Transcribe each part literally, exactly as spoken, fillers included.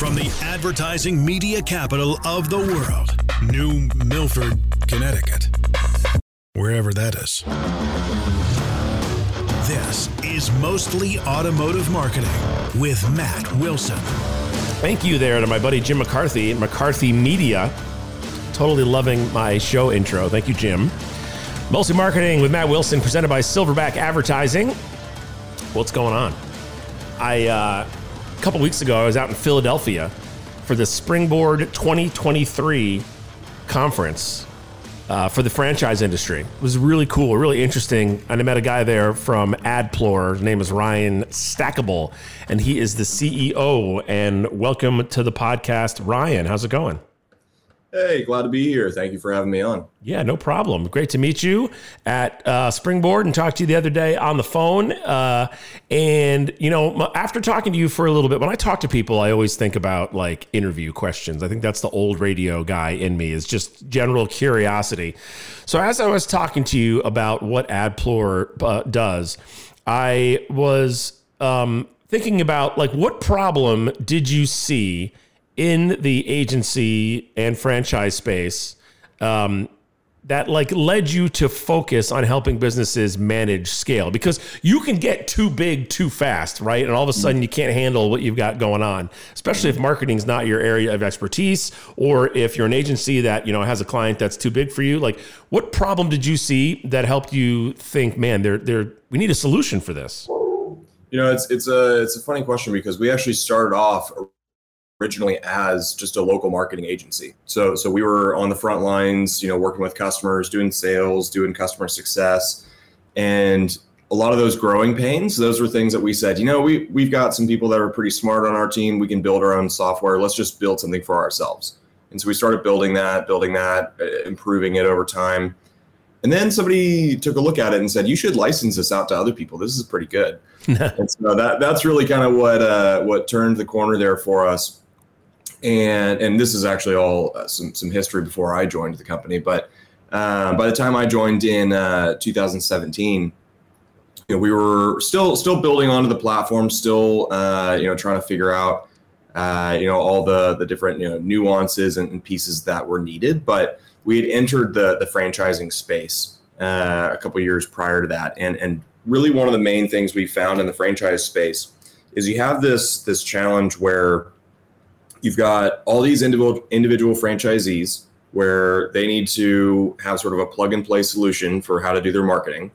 From the advertising media capital of the world, New Milford, Connecticut, wherever that is. This is Mostly Automotive Marketing with Matt Wilson. Thank you there to my buddy Jim McCarthy at McCarthy Media. Totally loving my show intro. Thank you, Jim. Mostly Marketing with Matt Wilson, presented by Silverback Advertising. What's going on? I, uh, a couple weeks ago, I was out in Philadelphia for the Springboard twenty twenty-three conference uh, for the franchise industry. It was really cool, really interesting. And I met a guy there from AdPlore. His name is Ryan Stackable, and he is the C E O. And welcome to the podcast, Ryan. How's it going? Hey, glad to be here. Thank you for having me on. Yeah, no problem. Great to meet you at uh, Springboard and talk to you the other day on the phone. Uh, and, you know, after talking to you for a little bit, when I talk to people, I always think about like interview questions. I think that's the old radio guy in me, is just general curiosity. So as I was talking to you about what AdPlore uh, does, I was um, thinking about like, what problem did you see in the agency and franchise space um, that like led you to focus on helping businesses manage scale? Because you can get too big too fast, right? And all of a sudden you can't handle what you've got going on, especially if marketing's not your area of expertise, or if you're an agency that, you know, has a client that's too big for you. Like, what problem did you see that helped you think, man, there, there, we need a solution for this? You know, it's it's a it's a funny question, because we actually started off originally as just a local marketing agency. So so we were on the front lines, you know, working with customers, doing sales, doing customer success. And a lot of those growing pains, those were things that we said, you know, we, we've got some people that are pretty smart on our team. We can build our own software. Let's just build something for ourselves. And so we started building that, building that, improving it over time. And then somebody took a look at it and said, you should license this out to other people. This is pretty good. And so that that's really kind of what uh, what turned the corner there for us. And and this is actually all uh, some some history before I joined the company. But uh, by the time I joined in uh, two thousand seventeen, you know, we were still still building onto the platform, still uh, you know trying to figure out uh, you know all the the different you know nuances and, and pieces that were needed. But we had entered the the franchising space uh, a couple of years prior to that, and and really one of the main things we found in the franchise space is you have this this challenge where you've got all these individual individual franchisees where they need to have sort of a plug and play solution for how to do their marketing.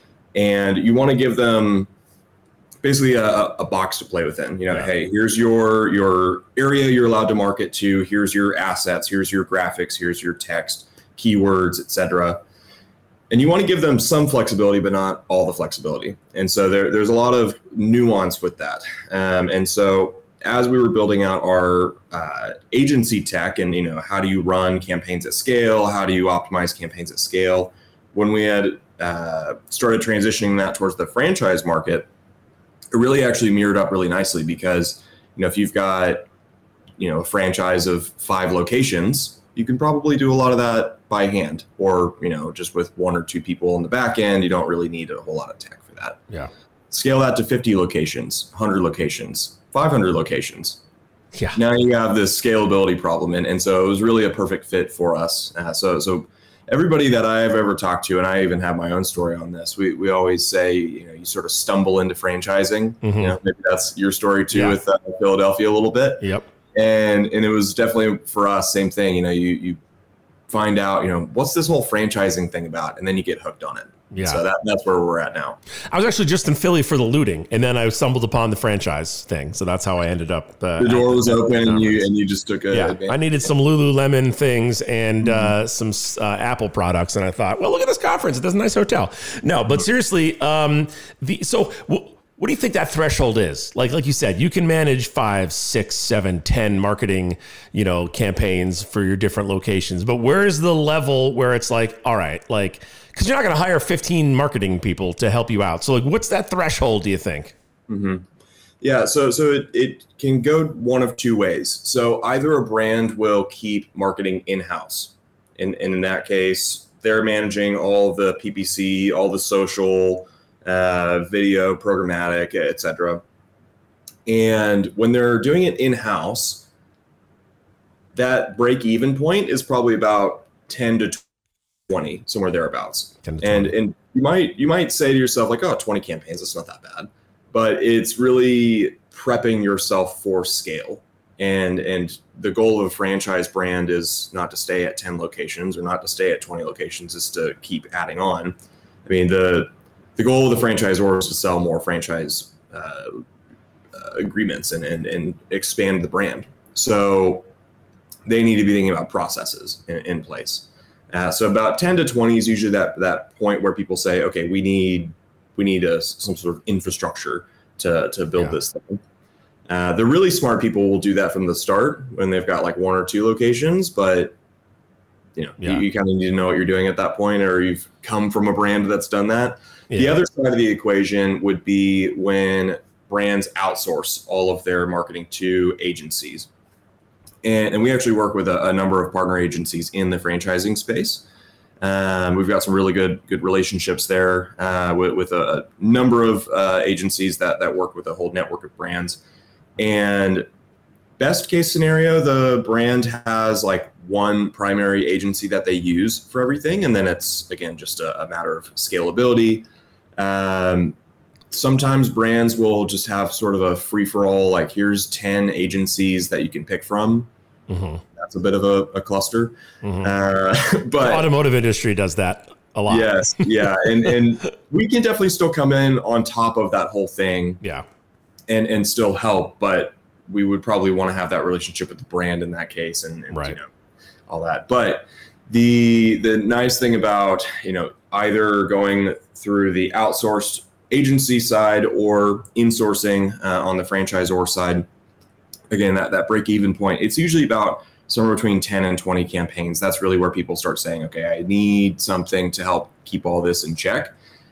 And you want to give them basically a, a box to play within. You know, yeah. Hey, here's your, your area you're allowed to market to. Here's your assets. Here's your graphics. Here's your text, keywords, et cetera. And you want to give them some flexibility, but not all the flexibility. And so there, there's a lot of nuance with that. Um, and so as we were building out our uh, agency tech and, you know, how do you run campaigns at scale? How do you optimize campaigns at scale? When we had uh, started transitioning that towards the franchise market, it really actually mirrored up really nicely, because, you know, if you've got, you know, a franchise of five locations, you can probably do a lot of that by hand, or, you know, just with one or two people on the back end. You don't really need a whole lot of tech for that. Yeah. Scale that to fifty locations, one hundred locations, five hundred locations. Yeah. Now you have this scalability problem. And, and so it was really a perfect fit for us. Uh, so, so everybody that I've ever talked to, and I even have my own story on this, we, we always say, you know, you sort of stumble into franchising. Mm-hmm. You know, maybe that's your story too, yeah. with uh, Philadelphia a little bit. Yep. And, and it was definitely for us, same thing. You know, you, you find out, you know, what's this whole franchising thing about? And then you get hooked on it. Yeah. So that, that's where we're at now. I was actually just in Philly for the looting, and then I stumbled upon the franchise thing. So that's how I ended up. Uh, the door was open, and you and you just took a. Yeah, advantage. I needed some Lululemon things and mm-hmm. uh, some uh, Apple products, and I thought, well, look at this conference. It does a nice hotel. No, but seriously, um, the so. W- What do you think that threshold is? Like, like you said, you can manage five, six, seven, ten marketing, you know, campaigns for your different locations. But where is the level where it's like, all right, like, because you're not going to hire fifteen marketing people to help you out. So, like, what's that threshold, do you think? Mm-hmm. Yeah, so so it, it can go one of two ways. So either a brand will keep marketing in-house. And, and in that case, they're managing all the P P C, all the social, uh, video, programmatic, et cetera. And when they're doing it in-house, that break even point is probably about ten to twenty, somewhere thereabouts. And and you might you might say to yourself like, oh, twenty campaigns, that's not that bad. But it's really prepping yourself for scale. And and the goal of a franchise brand is not to stay at ten locations or not to stay at twenty locations, is to keep adding on. I mean, the the goal of the franchisor is to sell more franchise uh, uh, agreements and, and and expand the brand. So they need to be thinking about processes in, in place. Uh, so about ten to twenty is usually that that point where people say, okay, we need we need a, some sort of infrastructure to to build yeah. this thing. Uh, the really smart people will do that from the start when they've got like one or two locations, but you know, yeah. you, you kind of need to know what you're doing at that point, or you've come from a brand that's done that. Yeah. The other side of the equation would be when brands outsource all of their marketing to agencies. And, and we actually work with a, a number of partner agencies in the franchising space. Um, we've got some really good good relationships there uh, with, with a, a number of uh, agencies that that work with a whole network of brands. And best case scenario, the brand has like one primary agency that they use for everything. And then it's, again, just a, a matter of scalability. Um, sometimes brands will just have sort of a free for all, like here's ten agencies that you can pick from. Mm-hmm. That's a bit of a, a cluster. Mm-hmm. Uh, but the automotive industry does that a lot. Yes. Yeah. And, and we can definitely still come in on top of that whole thing. Yeah. And, and still help, but we would probably want to have that relationship with the brand in that case, and, and right. you know, all that. But the the nice thing about, you know, either going through the outsourced agency side or insourcing uh, on the franchisor side, again, that, that break even point, it's usually about somewhere between ten and twenty campaigns. That's really where people start saying, okay, I need something to help keep all this in check.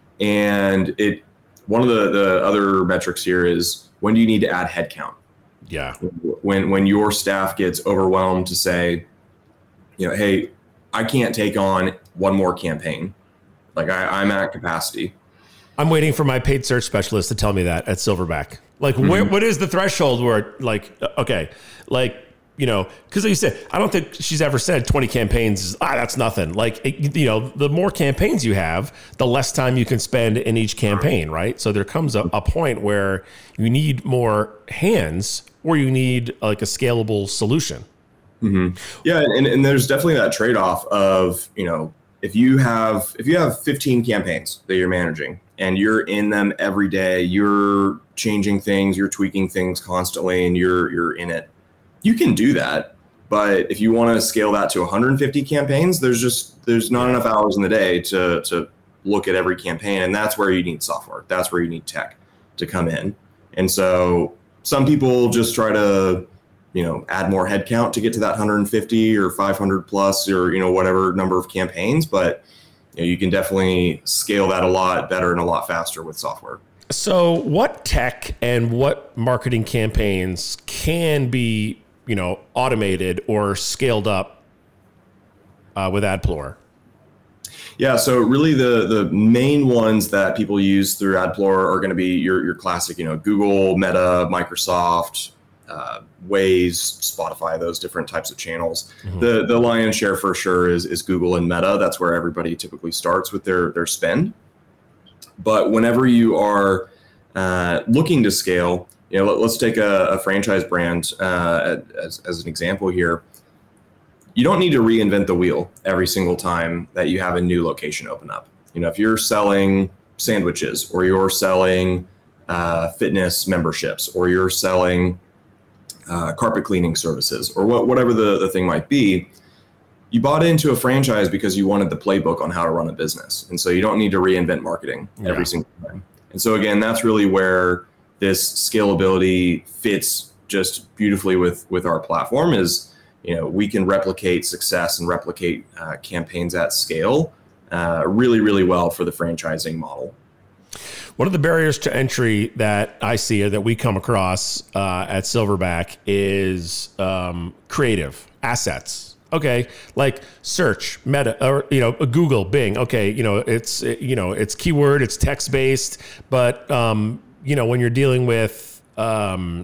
And it, one of the, the other metrics here is, when do you need to add headcount? Yeah. When when your staff gets overwhelmed to say, you know, hey, I can't take on one more campaign. Like I, I'm at capacity. I'm waiting for my paid search specialist to tell me that at Silverback. Like, mm-hmm. where, what is the threshold where, like, okay, like, you know, because like you said, I don't think she's ever said twenty campaigns, ah, that's nothing. Like, it, you know, the more campaigns you have, the less time you can spend in each campaign, right? So there comes a, a point where you need more hands, or you need like a scalable solution. Mm-hmm. Yeah, and, and there's definitely that trade-off of, you know, if you have if you have fifteen campaigns that you're managing and you're in them every day, you're changing things, you're tweaking things constantly, and you're you're in it. You can do that, but if you want to scale that to one hundred fifty campaigns, there's just there's not enough hours in the day to to look at every campaign, and that's where you need software. That's where you need tech to come in. And so some people just try to, you know, add more headcount to get to that one hundred fifty or five hundred plus, or, you know, whatever number of campaigns, but you know, you can definitely scale that a lot better and a lot faster with software. So what tech and what marketing campaigns can be, you know, automated or scaled up uh, with AdPlore? Yeah, so really the the main ones that people use through AdPlore are going to be your your classic, you know, Google, Meta, Microsoft, uh, Waze, Spotify, those different types of channels. Mm-hmm. The the lion's share for sure is is Google and Meta. That's where everybody typically starts with their their spend. But whenever you are uh, looking to scale, you know, let, let's take a, a franchise brand uh, as, as an example here. You don't need to reinvent the wheel every single time that you have a new location open up. You know, if you're selling sandwiches, or you're selling uh, fitness memberships, or you're selling uh, carpet cleaning services, or what, whatever the, the thing might be, you bought into a franchise because you wanted the playbook on how to run a business. And so you don't need to reinvent marketing every yeah. single time. And so again, that's really where this scalability fits just beautifully with, with our platform is, you know, we can replicate success and replicate uh, campaigns at scale uh, really, really well for the franchising model. One of the barriers to entry that I see or that we come across uh, at Silverback is um, creative assets. Okay, like search, Meta, or, you know, Google, Bing. Okay, you know, it's, you know, it's keyword, it's text based, but, um, you know, when you're dealing with, um,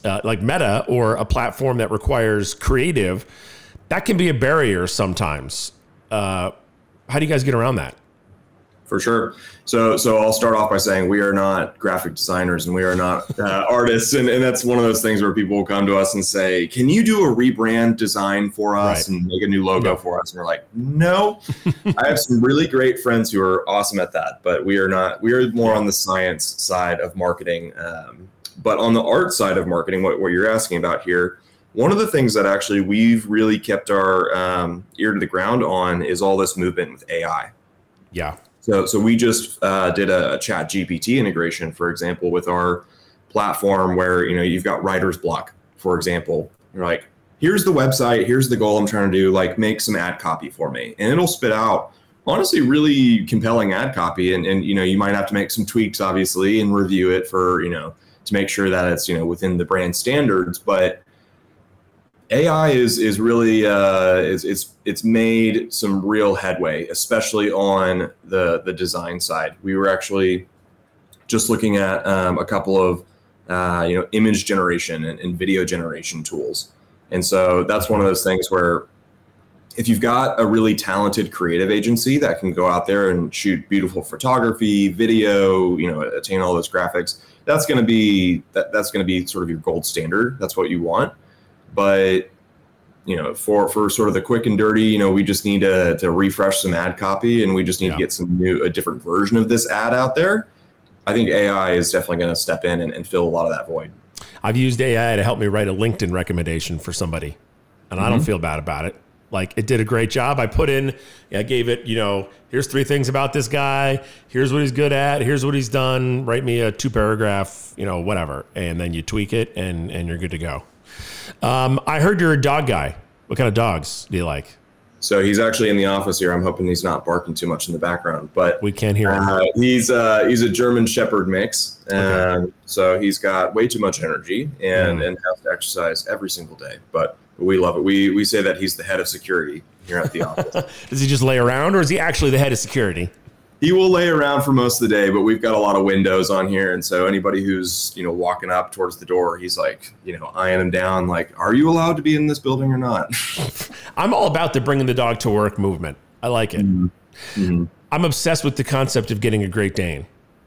uh, like Meta or a platform that requires creative, that can be a barrier sometimes. Uh, how do you guys get around that? For sure. So, so I'll start off by saying we are not graphic designers and we are not uh, artists. And, and that's one of those things where people will come to us and say, can you do a rebrand design for us right. and make a new logo no. for us? And we're like, no, I have some really great friends who are awesome at that, but we are not, we are more on the science side of marketing. Um, but on the art side of marketing, what, what you're asking about here, one of the things that actually we've really kept our um, ear to the ground on is all this movement with A I. Yeah. So, so we just uh, did a, a Chat G P T integration, for example, with our platform where, you know, you've got writer's block, for example. You're like, here's the website, here's the goal I'm trying to do, like make some ad copy for me. And it'll spit out, honestly, really compelling ad copy. And, and, you know, you might have to make some tweaks, obviously, and review it for, you know, to make sure that it's, you know, within the brand standards. But A I is is really uh, is it's it's made some real headway, especially on the the design side. We were actually just looking at um, a couple of uh, you know image generation and, and video generation tools, and so that's one of those things where if you've got a really talented creative agency that can go out there and shoot beautiful photography, video, you know, attain all those graphics, that's going to be that that's going to be sort of your gold standard. That's what you want. But, you know, for, for sort of the quick and dirty, you know, we just need to, to refresh some ad copy and we just need yeah. to get some new, a different version of this ad out there. I think A I is definitely going to step in and, and fill a lot of that void. I've used A I to help me write a LinkedIn recommendation for somebody, and mm-hmm. I don't feel bad about it. Like, it did a great job. I put in, I gave it, you know, here's three things about this guy. Here's what he's good at. Here's what he's done. Write me a two paragraph, you know, whatever. And then you tweak it and, and you're good to go. Um, I heard you're a dog guy. What kind of dogs do you like? So he's actually in the office here. I'm hoping he's not barking too much in the background, but we can't hear him. Uh, he's uh, he's a German Shepherd mix, and okay. so he's got way too much energy and, mm. and has to exercise every single day. But we love it. We we say that he's the head of security here at the office. Does he just lay around, or is he actually the head of security? He will lay around for most of the day, but we've got a lot of windows on here. And so anybody who's, you know, walking up towards the door, he's like, you know, eyeing him down, like, are you allowed to be in this building or not? I'm all about the bringing the dog to work movement. I like it. Mm-hmm. Mm-hmm. I'm obsessed with the concept of getting a Great Dane.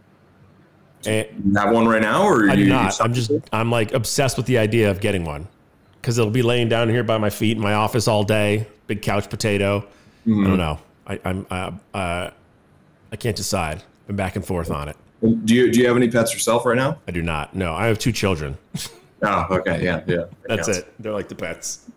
And you have one right now? Or I do you, not. I'm just, I'm like obsessed with the idea of getting one because it'll be laying down here by my feet in my office all day. Big couch potato. Mm-hmm. I don't know. I, I'm, uh, uh, I can't decide. I've been back and forth on it. Do you do you have any pets yourself right now? I do not. No, I have two children. Oh, okay, yeah, yeah. That's counts. It. They're like the pets.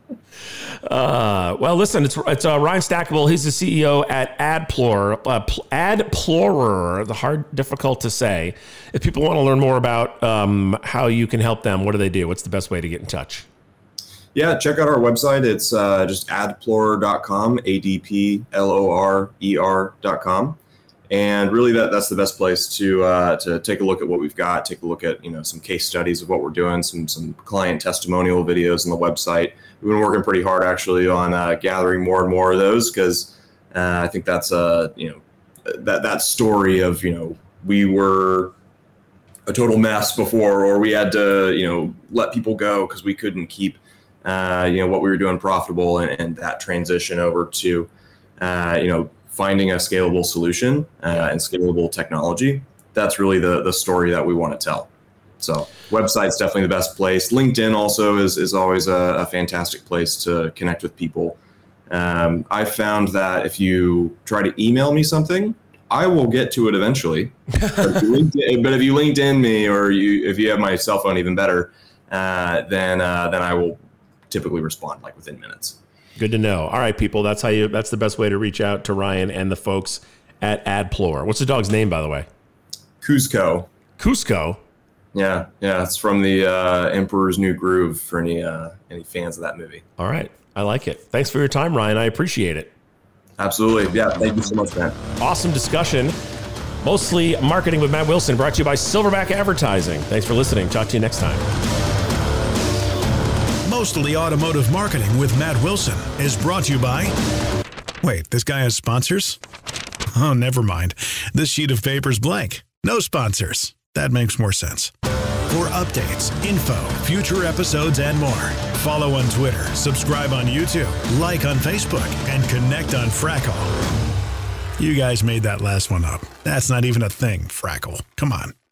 Uh, well, listen, it's it's uh, Ryan Stackable. He's the C E O at AdPlorer. Uh, AdPlorer, the hard, difficult to say. If people want to learn more about um, how you can help them, what do they do? What's the best way to get in touch? Yeah, check out our website. It's uh, just adplorer dot com, A D P L O R E R dot com. And really, that that's the best place to uh, to take a look at what we've got. Take a look at you know some case studies of what we're doing, some some client testimonial videos on the website. We've been working pretty hard actually on uh, gathering more and more of those because uh, I think that's a you know that that story of you know we were a total mess before, or we had to you know let people go because we couldn't keep uh, you know what we were doing profitable, and, and that transition over to uh, you know. finding a scalable solution uh, and scalable technology. That's really the the story that we want to tell. So website's definitely the best place. LinkedIn also is, is always a, a fantastic place to connect with people. Um, I found that if you try to email me something, I will get to it eventually. but, if you LinkedIn, but if you LinkedIn me or you if you have my cell phone, even better, uh, then uh, then I will typically respond like within minutes. Good to know. All right, people. That's how you. That's the best way to reach out to Ryan and the folks at AdPlorer. What's the dog's name, by the way? Cusco. Cusco. Yeah, yeah. It's from the uh, Emperor's New Groove. For any uh, any fans of that movie. All right, I like it. Thanks for your time, Ryan. I appreciate it. Absolutely. Yeah. Thank you so much, man. Awesome discussion. Mostly Marketing with Matt Wilson, brought to you by Silverback Advertising. Thanks for listening. Talk to you next time. Mostly Automotive Marketing with Matt Wilson is brought to you by... Wait, this guy has sponsors? Oh, never mind. This sheet of paper's blank. No sponsors. That makes more sense. For updates, info, future episodes, and more, follow on Twitter, subscribe on YouTube, like on Facebook, and connect on Frackle. You guys made that last one up. That's not even a thing, Frackle. Come on.